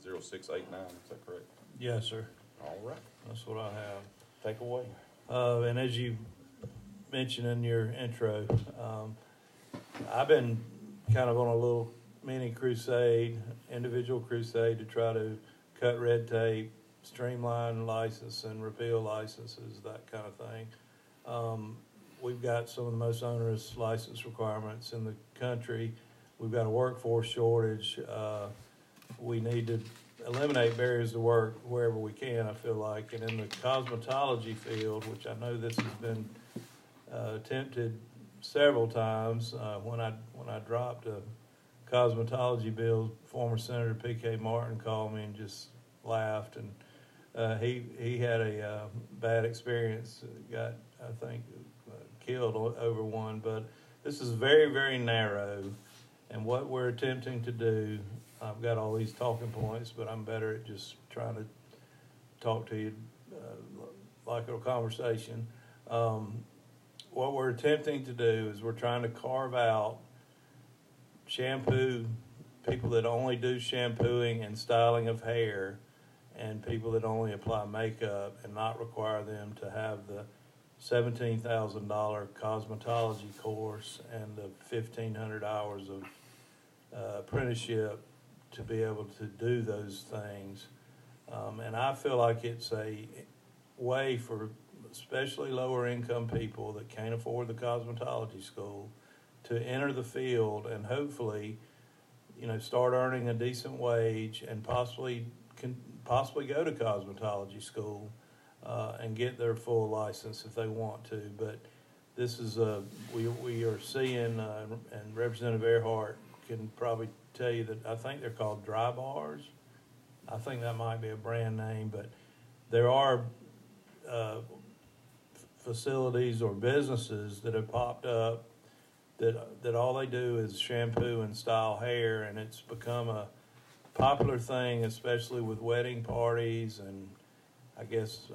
0689, is that correct? Yes, sir. All right. That's what I have. Take away. And as you mentioned in your intro, I've been kind of on a little mini crusade, individual crusade to try to cut red tape, streamline license and repeal licenses, that kind of thing. We've got some of the most onerous license requirements in the country. We've got a workforce shortage. We need to eliminate barriers to work wherever we can, I feel like. And in the cosmetology field, which I know this has been attempted several times, when I dropped a cosmetology bill, former Senator P.K. Martin called me and just laughed. And he had a bad experience, got, I think, killed over one. But this is very, very narrow. And what we're attempting to do, I've got all these talking points, but I'm better at just trying to talk to you like a conversation. What we're attempting to do is we're trying to carve out shampoo, people that only do shampooing and styling of hair, and people that only apply makeup, and not require them to have the $17,000 cosmetology course and the 1,500 hours of apprenticeship to be able to do those things. And I feel like it's a way for especially lower income people that can't afford the cosmetology school to enter the field and hopefully, start earning a decent wage and possibly go to cosmetology school and get their full license if they want to. But this is we are seeing, and Representative Earhart can probably tell you that I think they're called dry bars. I think that might be a brand name, but there are facilities or businesses that have popped up that all they do is shampoo and style hair, and it's become a popular thing, especially with wedding parties and I guess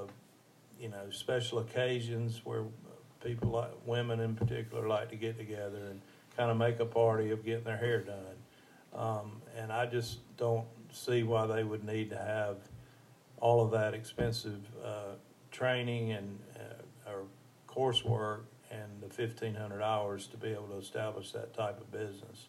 special occasions where people, like women in particular, like to get together and kind of make a party of getting their hair done. And I just don't see why they would need to have all of that expensive training and or coursework and the 1,500 hours to be able to establish that type of business.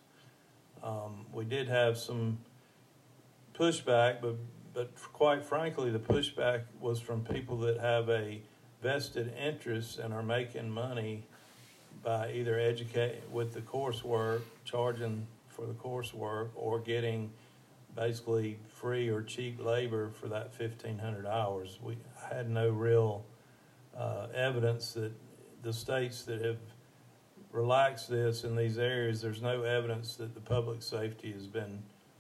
We did have some pushback, but quite frankly, the pushback was from people that have a vested interest and are making money by either educate with the coursework, charging for the coursework, or getting basically free or cheap labor for that 1,500 hours. We had no real evidence that the states that have relaxed this in these areas, there's no evidence that the public safety has been,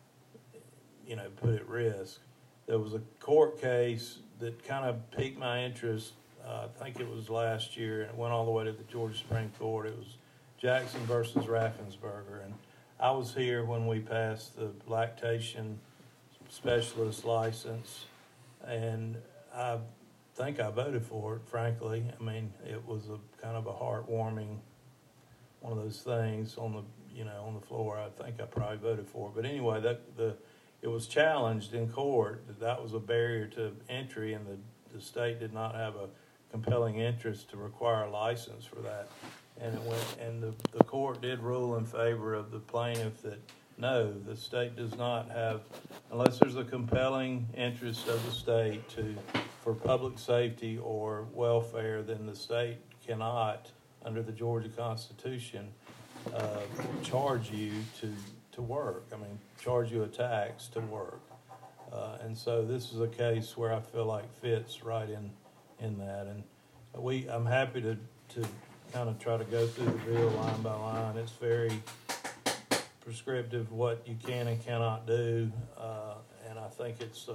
put at risk. There was a court case that kind of piqued my interest. I think it was last year, and it went all the way to the Georgia Supreme Court. It was Jackson versus Raffensperger, and I was here when we passed the lactation specialist license, and I think I voted for it, frankly. I mean, it was a kind of a heartwarming one of those things on the floor. I think I probably voted for it. But anyway, it was challenged in court that was a barrier to entry, and the state did not have a compelling interest to require a license for that. And the court did rule in favor of the plaintiff that no, the state does not have, unless there's a compelling interest of the state for public safety or welfare, then the state cannot, under the Georgia Constitution, charge you to work. I mean, charge you a tax to work. And so this is a case where I feel like fits right in that. And I'm happy to kind of try to go through the bill line by line. It's very prescriptive what you can and cannot do, and I think it's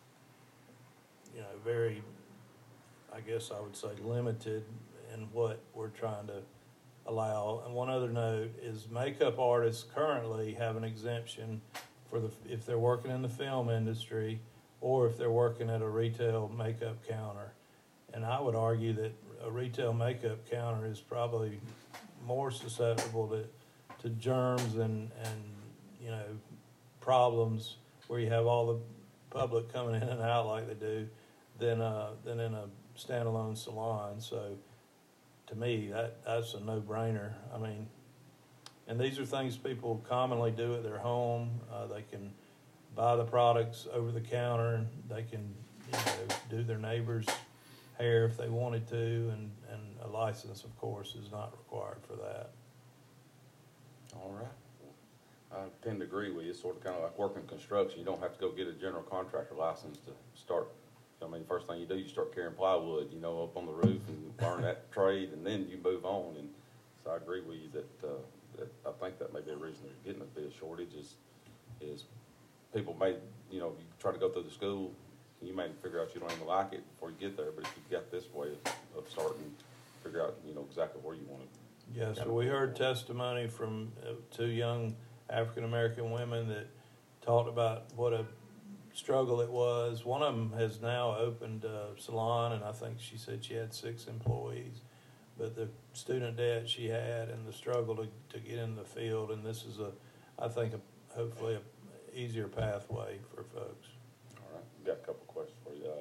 very, I guess I would say, limited in what we're trying to allow. And one other note is makeup artists currently have an exemption if they're working in the film industry or if they're working at a retail makeup counter. And I would argue that a retail makeup counter is probably more susceptible to germs and problems where you have all the public coming in and out like they do, than in a standalone salon. So to me, that's a no-brainer. I mean, and these are things people commonly do at their home. They can buy the products over the counter. They can, do their neighbor's hair if they wanted to, and a license, of course, is not required for that. All right. I tend to agree with you. It's sort of kind of like working construction. You don't have to go get a general contractor license to start. I mean, first thing you do, you start carrying plywood, up on the roof and learn that trade, and then you move on. And so I agree with you that I think that may be a reason they're getting a bit of shortage is people may, you try to go through the school, and you may figure out you don't even like it before you get there, but if you've got this way of starting, figure out, exactly where you want to. Yeah, so we heard testimony from 2 young African-American women that talked about what a struggle it was. One of them has now opened a salon, and I think she said she had 6 employees. But the student debt she had and the struggle to get in the field, and this is hopefully a easier pathway for folks. All right, we've got a couple questions for you.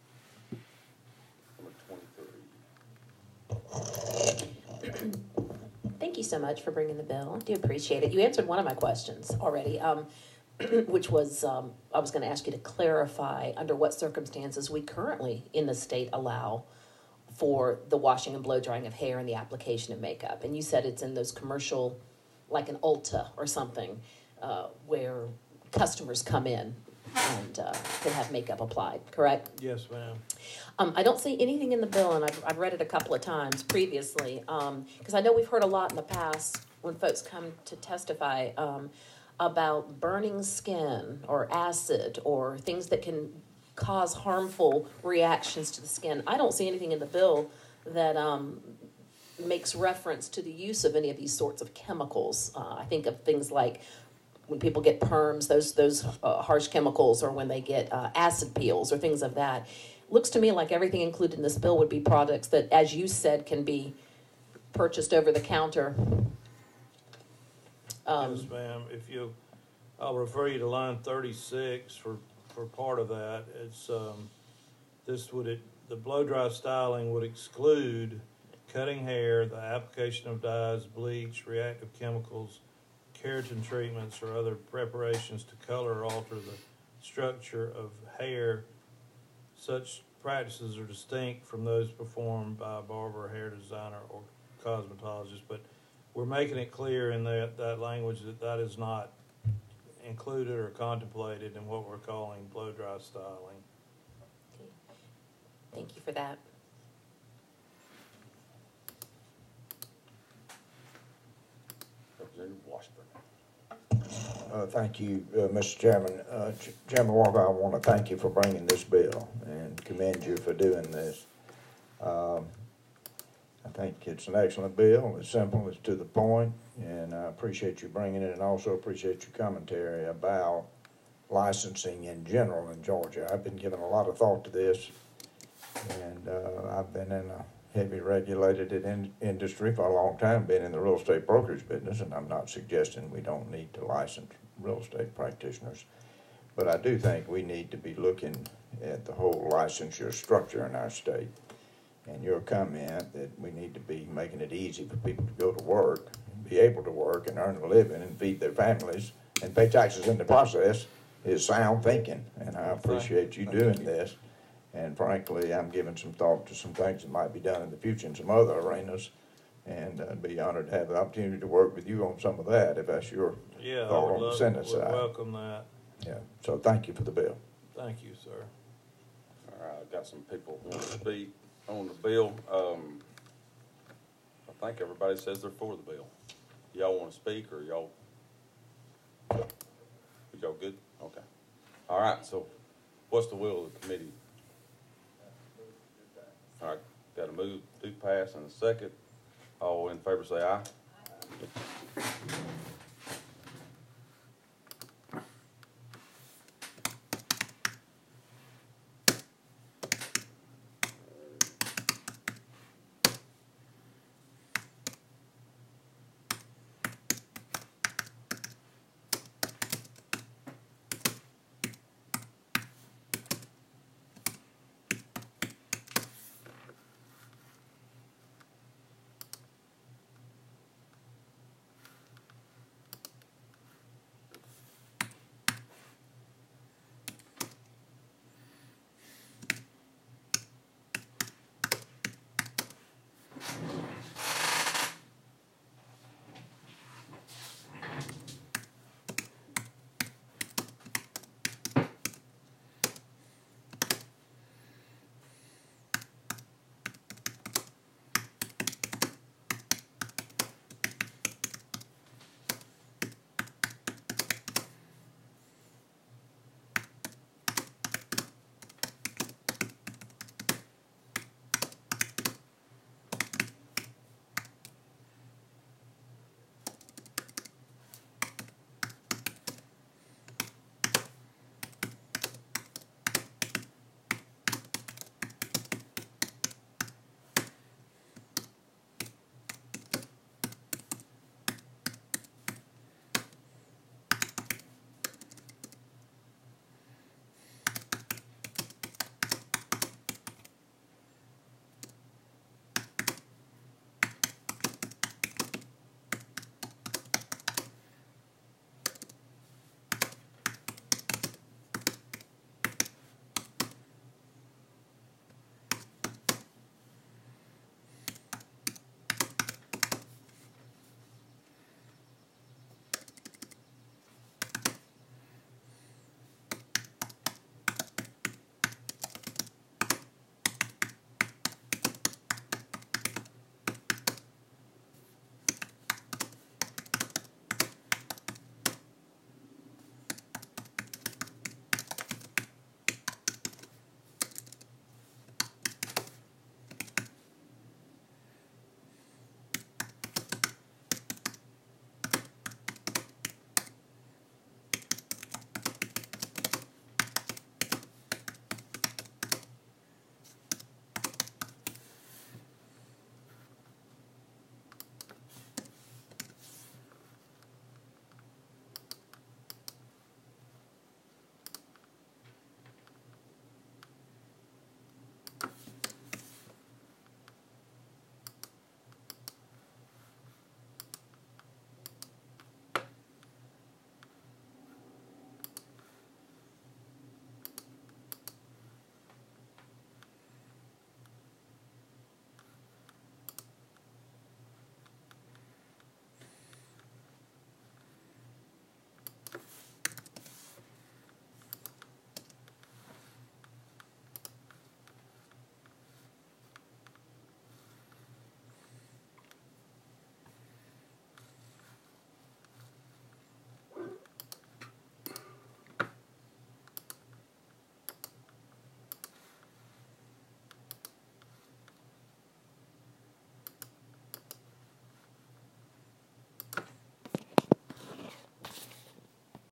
Number 23. Thank you so much for bringing the bill. I do appreciate it. You answered one of my questions already, which was I was going to ask you to clarify under what circumstances we currently in the state allow for the washing and blow drying of hair and the application of makeup. And you said it's in those commercial, like an Ulta or something, where customers come in and can have makeup applied, correct? Yes, ma'am. I don't see anything in the bill, and I've read it a couple of times previously, because I know we've heard a lot in the past when folks come to testify about burning skin or acid or things that can cause harmful reactions to the skin. I don't see anything in the bill that makes reference to the use of any of these sorts of chemicals. I think of things like when people get perms, those harsh chemicals, or when they get acid peels or things of that. Looks to me like everything included in this bill would be products that, as you said, can be purchased over the counter. Yes, ma'am. I'll refer you to line 36 for part of that. It's the blow dry styling would exclude cutting hair, the application of dyes, bleach, reactive chemicals, keratin treatments, or other preparations to color or alter the structure of hair. Such practices are distinct from those performed by a barber, hair designer, or cosmetologist, but we're making it clear in that language that is not included or contemplated in what we're calling blow dry styling. Okay. Thank you for that. Representative Washburn. Thank you, Mr. Chairman. Chairman Walker, I want to thank you for bringing this bill and commend you for doing this. I think it's an excellent bill. It's simple, it's to the point, and I appreciate you bringing it, and also appreciate your commentary about licensing in general in Georgia. I've been giving a lot of thought to this, and I've been in a heavy regulated industry for a long time, been in the real estate brokerage business, and I'm not suggesting we don't need to license real estate practitioners, but I do think we need to be looking at the whole licensure structure in our state. And your comment that we need to be making it easy for people to go to work, be able to work and earn a living and feed their families and pay taxes in the process is sound thinking, and I appreciate you doing this. And frankly, I'm giving some thought to some things that might be done in the future in some other arenas, and I'd be honored to have the opportunity to work with you on some of that if that's your thought on the Senate side. Welcome that. Yeah, so thank you for the bill. Thank you, sir. All right, I've got some people who want to speak on the bill. I think everybody says they're for the bill. Y'all want to speak, or y'all good? Okay. All right, so what's the will of the committee? All right, got a move, do pass, and a second. All in favor say aye.